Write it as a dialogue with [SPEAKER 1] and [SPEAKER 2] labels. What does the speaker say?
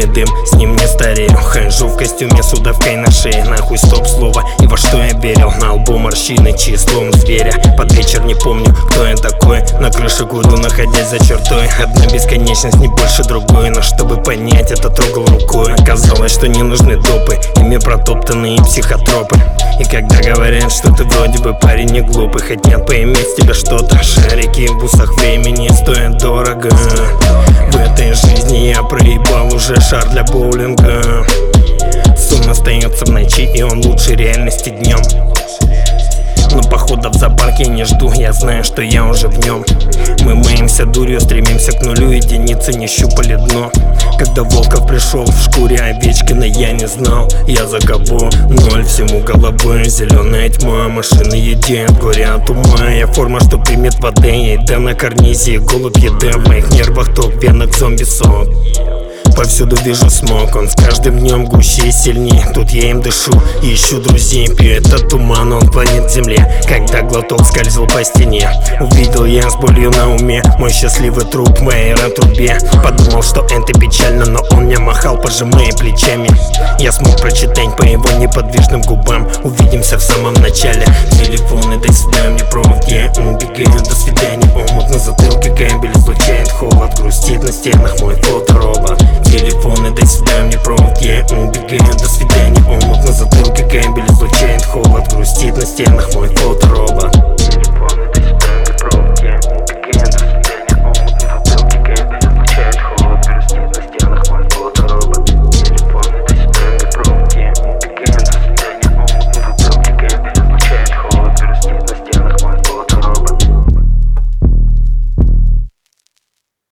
[SPEAKER 1] Красный дым, с ним не старею. Хожу в костюме с удавкой на шее. Нахуй стоп слово, и во что я верил. На лбу морщины числом зверя. Под вечер не помню, кто я такой. На крыше курю, находясь за чертой. Одна бесконечность, не больше другой. Но чтобы понять, это трогал рукой. Оказалось, что не нужны допы, ими протоптанные психотропы. И когда говорят, что ты вроде бы парень не глупый, хотят поиметь с тебя что-то. Шарики в бусах времени стоят дорого. В этой жизни я проебал уже шар для боулинга. Сон остается в ночи, и он лучше реальности днем. Но походов в зоопарк я не жду, я знаю, что я уже в нем. Мы маемся дурью, стремимся к нулю, единицы не щупали дно. Когда Волков пришел в шкуре Овечкина, я не знал, я за кого. Ноль всему головой, зеленая тьма, машины едят, горе от ума. Я форма, что примет воды, еда на карнизе, голубь еда. В моих нервах ток, венок зомби сок. Повсюду вижу смог, он с каждым днем гуще и сильнее. Тут я им дышу и ищу друзей. Пью этот туман, он клонит к земле. Когда глоток скользил по стене, увидел я с болью на уме мой счастливый труп в аэротрубе. Подумал, что это печально, но он мне махал, пожимая плечами. Я смог прочитать по его неподвижным губам: увидимся в самом начале. Телефоны, до свидания, провод, я убегаю, до свидания. Омут на затылке, кабель излучает холод. Грустит на стенах мой фоторобот. Телефоны, дай сюда мне провод, я убегаю, до свидания. Омут на затылке, кабель излучает холод. Грустит на стенах мой